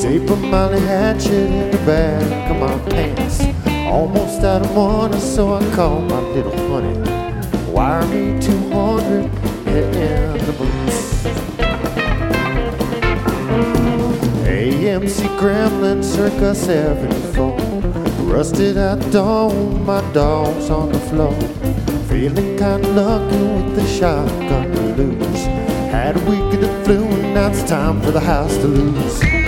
Paper money hatchet in the back of my pants. Almost out of money, so I called my little honey. Wire me 200 in the boots. AMC Gremlin circa 74. Rusted out dawn, my dog's on the floor. Feeling kinda lucky with the shotgun to lose. Had a week of the flu and now it's time for the house to lose.